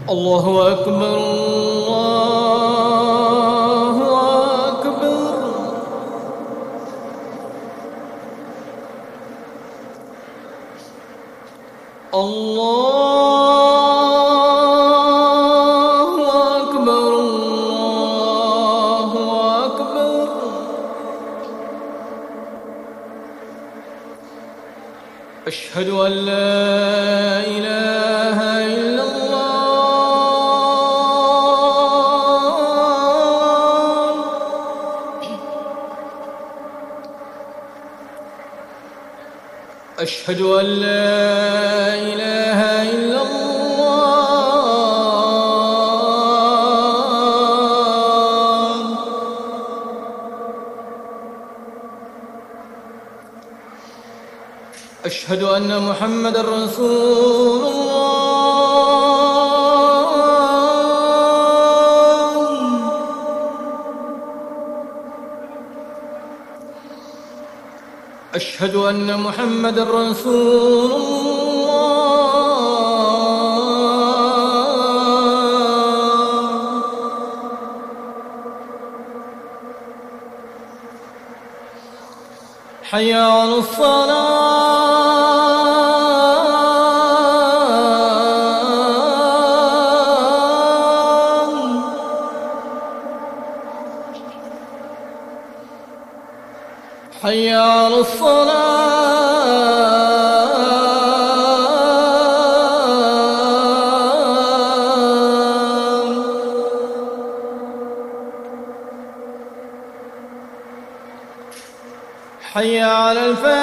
الله أكبر الله أكبر. الله أكبر الله أكبر. أشهد أن لا إله إلا الله. أشهد أن لا إله إلا الله. أشهد أن محمدًا رسول الله. أشهد أن محمدًا رسول الله. حي على الصلاة. حي على الصلاة. حي على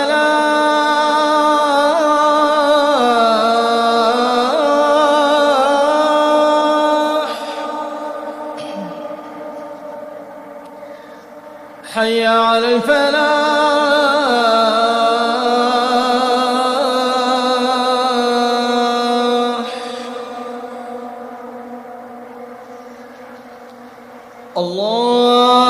الفلاح. حي على الفلاح. الله